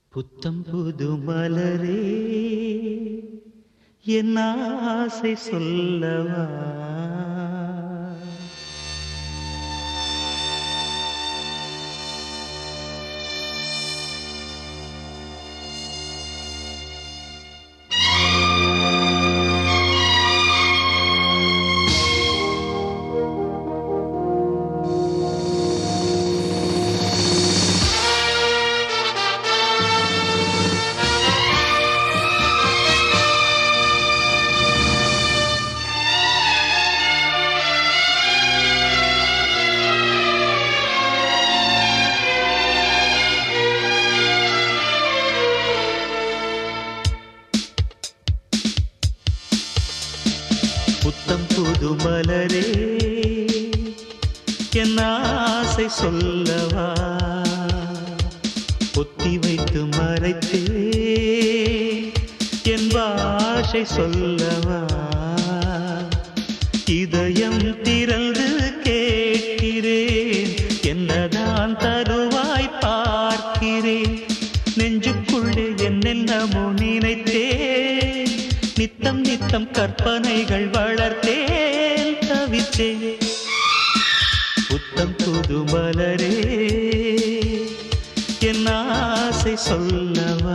புத்தம் புது மலரே என் ஆசை சொல்லவா. புத்தம் புது மலரே என் ஆசை சொல்லவா. பொத்தி வைத்து மறைத்தே என் பாஷை சொல்லவா. இதயம் திறந்து கேட்கிறேன், என்னதான் தருவாய் பார்க்கிறேன். நெஞ்சுக்குள்ளே என்னென்னமோ நினைத்தேன், நித்தம் நித்தம் கற்பனைகள் வளர்த்தேன், தவித்தேன். புத்தம் புது மலரே என் ஆசை சொல்லவா.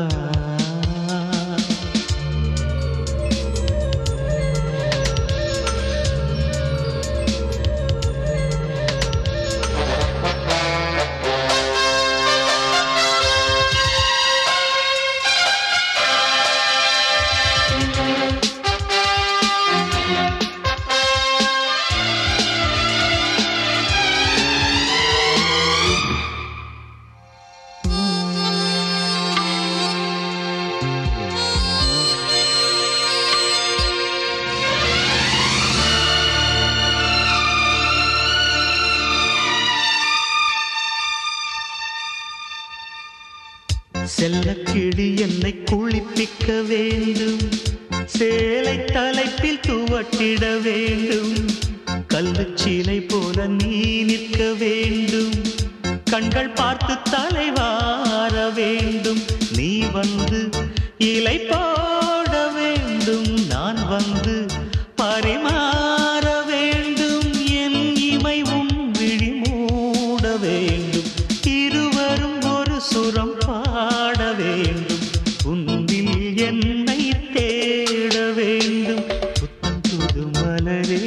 செல்லக்கிளி என்னை குளிப்பிக்க வேண்டும், சேலை தலைப்பில் துவட்டிட வேண்டும். கல்லுச்சீலை போல நீ நிற்க வேண்டும், கண்கள் பார்த்து தலைவார வேண்டும். நீ வந்து இலை போட வேண்டும், நான் வந்து பரிமாற வேண்டும். என் இமை உன் விழி மூட வேண்டும், இருவரும் ஒரு சுரம் பாட வேண்டும். உன்னில் என்னை தேட வேண்டும். புத்தம் புது மலரே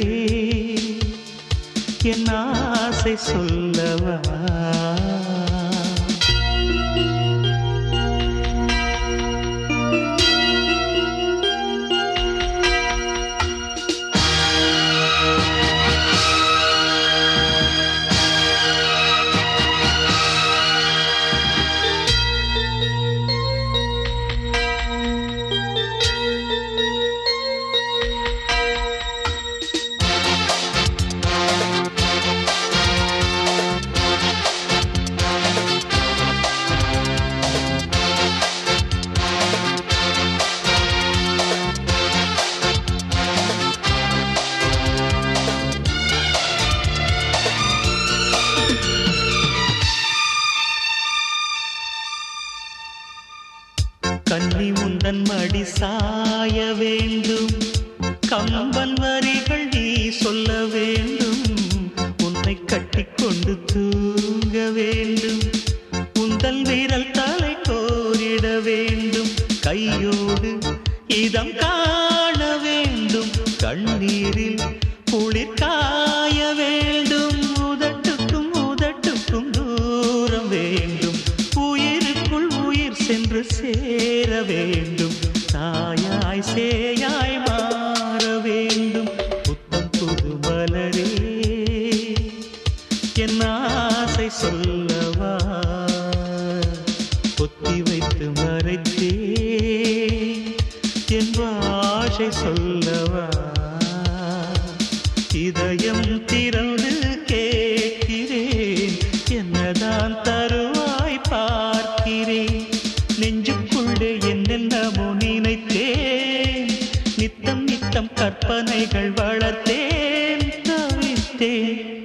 என் ஆசை சொல்லவா. கன்னி முந்தன் மடி சாய வேண்டும், கம்பன் வரிகள் நீ சொல்ல வேண்டும். உன்னை கட்டிக்கொண்டு தூங்க வேண்டும், உந்தல் வீரல் தலை கோரிட வேண்டும். கையோடு இதம் காண வேண்டும், கண்ணீரில் குளிர் காய வேண்டும். உதட்டுக்கும் உதட்டுக்கும் தூரம் வேண்டும், உயிருக்குள் உயிர் சென்று சேர வேண்டும். தாயாய் சேயாய் மாற வேண்டும். புத்தம் புது மலரே என் ஆசை சொல்லவா. பொத்தி வைத்து மறைத்தே என் பாஷை சொல்லவா. இதயம் திறந்து கேட்கிறேன், என்னதான் தருவாய் பார்க்கிறேன். நெஞ்சுக்குள்ளே என்னென்னமோ நினைத்தேன், நித்தம் நித்தம் கற்பனைகள் வளர்த்தேன், தவித்தேன்.